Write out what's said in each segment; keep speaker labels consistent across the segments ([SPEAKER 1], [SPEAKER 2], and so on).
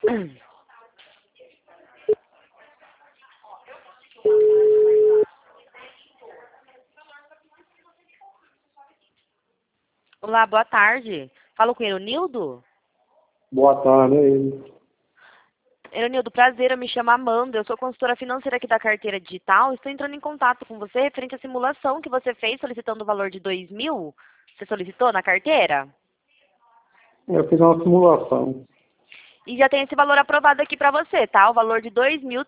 [SPEAKER 1] Olá, boa tarde. Falo com o Eronildo?
[SPEAKER 2] Boa tarde, é ele.
[SPEAKER 1] Eronildo, prazer, eu me chamo Amanda, eu sou consultora financeira aqui da Carteira Digital. Estou entrando em contato com você referente à simulação que você fez solicitando o valor de 2.000. Você solicitou na carteira?
[SPEAKER 2] Eu fiz uma simulação.
[SPEAKER 1] E já tem esse valor aprovado aqui para você, tá? O valor de R$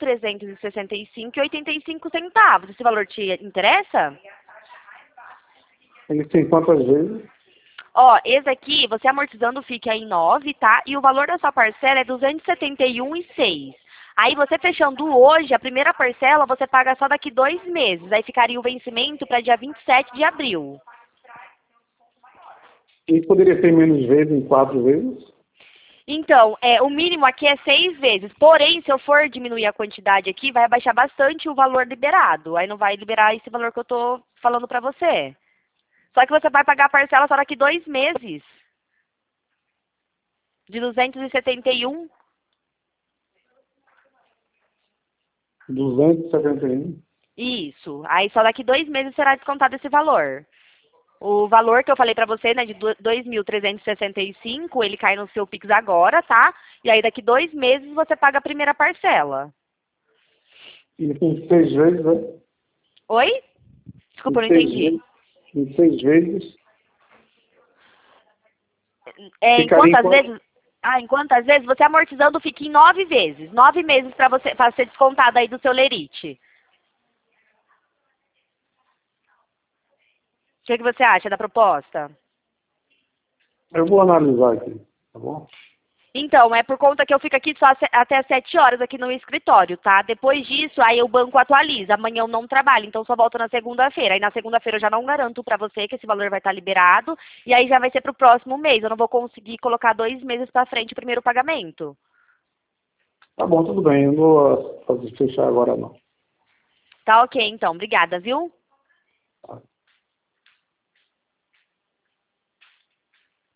[SPEAKER 1] 2.365,85. Esse valor te interessa?
[SPEAKER 2] Ele tem quantas vezes?
[SPEAKER 1] Ó, esse aqui, você amortizando fica em 9, tá? E o valor da sua parcela é R$ 271,06. Aí você fechando hoje, a primeira parcela, você paga só daqui 2 meses. Aí ficaria o vencimento para dia 27 de abril.
[SPEAKER 2] E poderia ser menos vezes, em 4 vezes?
[SPEAKER 1] Então, o mínimo aqui é 6 vezes. Porém, se eu for diminuir a quantidade aqui, vai abaixar bastante o valor liberado. Aí não vai liberar esse valor que eu tô falando para você. Só que você vai pagar a parcela só daqui 2 meses. De 271.
[SPEAKER 2] 271.
[SPEAKER 1] Isso. Aí só daqui 2 meses será descontado esse valor. O valor que eu falei pra você, né, de 2.365, ele cai no seu Pix agora, tá? E aí daqui 2 meses você paga a primeira parcela.
[SPEAKER 2] E em 6 vezes, né?
[SPEAKER 1] Oi? Desculpa, eu
[SPEAKER 2] Em
[SPEAKER 1] não
[SPEAKER 2] 6
[SPEAKER 1] entendi.
[SPEAKER 2] vezes. Em 6 vezes.
[SPEAKER 1] Em
[SPEAKER 2] Ficaria em
[SPEAKER 1] quantas
[SPEAKER 2] quanto?
[SPEAKER 1] vezes? Ah, em quantas vezes? Você amortizando fica em 9 vezes. 9 meses pra ser descontado aí do seu lerite. O que você acha da proposta?
[SPEAKER 2] Eu vou analisar aqui, tá bom?
[SPEAKER 1] Então, é por conta que eu fico aqui só até às 7 horas aqui no escritório, tá? Depois disso, aí o banco atualiza. Amanhã eu não trabalho, então só volto na segunda-feira. Aí na segunda-feira eu já não garanto pra você que esse valor vai estar liberado. E aí já vai ser pro próximo mês. Eu não vou conseguir colocar 2 meses pra frente o primeiro pagamento.
[SPEAKER 2] Tá bom, tudo bem. Eu não vou fazer fechar agora, não.
[SPEAKER 1] Tá ok, então. Obrigada, viu?